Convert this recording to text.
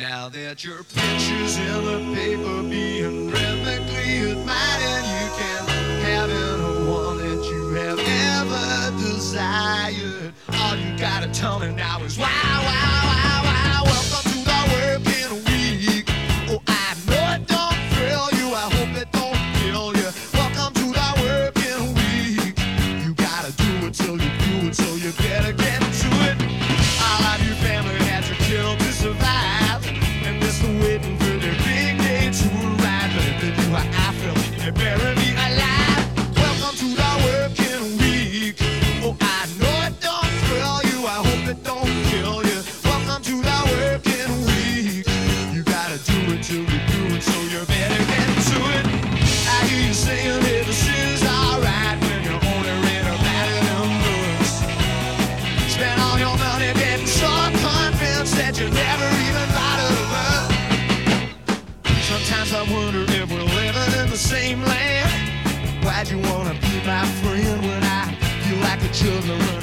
Now that your picture's in the paper being rhythmically admired, and you can have any one that you have ever desired. All you gotta tell me now is wow, wow, wow, wow. Welcome to the working week. Oh, I know it don't thrill you, I hope it don't kill you. Welcome to the working week. You gotta do it till you do it, so you better get to it. All of your family had to kill to survive. Waiting for the big day to arrive, but if they do how I feel, they better be alive. Welcome to the working week. Oh, I know it don't thrill you, I hope it don't kill you. Welcome to the working week. You gotta do it till you do it, so you better get to it. I hear you saying that this is alright when you're only read about it in books. Spend all your money getting so convinced that you never even bothered to learn. Sometimes I wonder if we're living in the same land. Why'd you wanna be my friend when I feel like a juggler?